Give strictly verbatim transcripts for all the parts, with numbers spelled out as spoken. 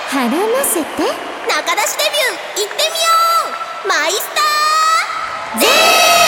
はるませて中出しデビュー行ってみようマイスターゼ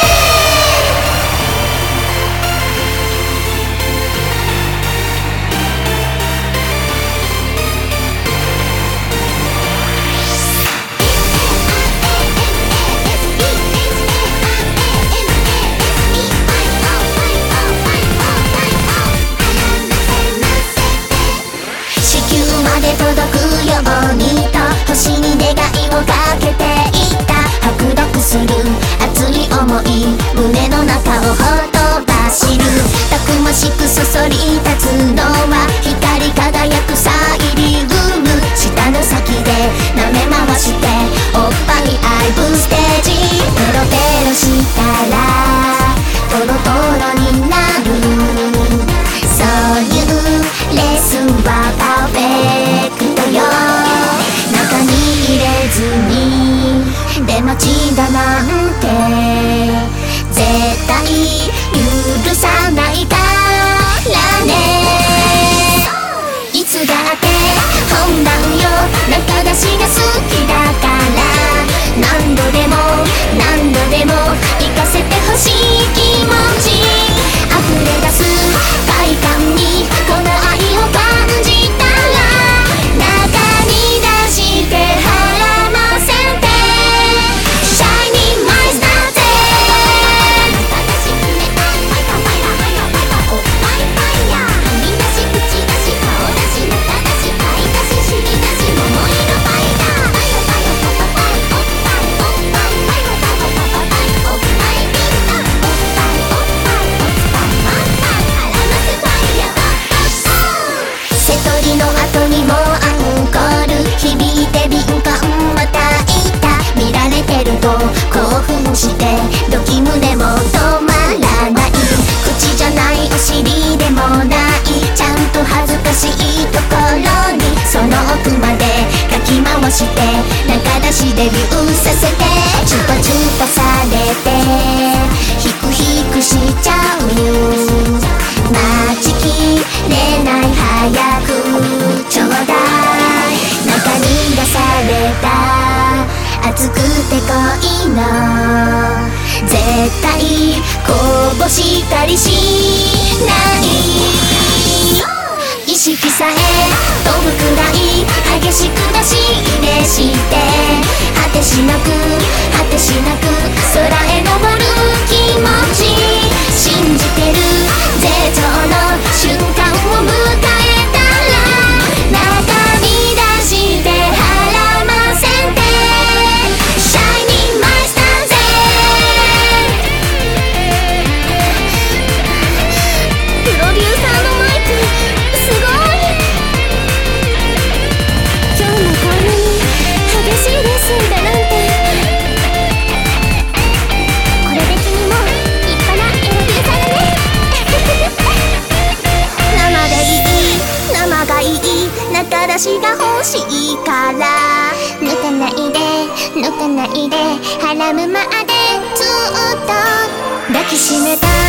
届くようにと星に願いをかけていった白濁する熱い想い胸の中をほとばしるたくましくそそり立つのは光り輝くサイリウム舌の先で舐め回しておっぱいアイブステージペロペロしたらトロトロになるそういうレッスンはパーフェクトよ中に入れずに出待ちだなんて絶対許さないからねいつだって本番よ中出しが好きだから何度でも何度でも行かせてほしい気持ち溢れ出す快感にこの愛を感じたら中に出してはらませてシャイニーマイスターぜ中出し冷たいファイターファイラーファイラーファイラーおっぱいファイヤーはみ出し口出し顔出し中出し買い出し尻出し桃色ファイターファイロファイロパパファイおっぱいおっぱいファイロファイロパパファイおっぱいビンタおっぱいおっぱいおっぱいマンマン絡ませファイヤー瀬戸りの後にもアンコール響いて敏感またいた見られてると興奮してドキ胸も止まらない口じゃないお尻でもないちゃんと恥ずかしいところにその奥までかき回して中出しデビューさせてチュパチュパされてヒクヒクしちゃう待ちきれない早くちょうだい中に出された熱くて恋の絶対こぼしたりしない意識さえ飛ぶくらい激しく出し入れして果てしなく果てしなく空へ昇る気持ち信じてる絶頂の瞬間を迎えたら中に出してはらませてシャイニーマイスターぜプロデューサーのマイクすごい今日もこんなに激しいレッスンだなんてこれで君も立派なプロデューサーだね生でいい生がいい中出しが欲しいから抜かないで抜かないでハラムまでずっと抱きしめた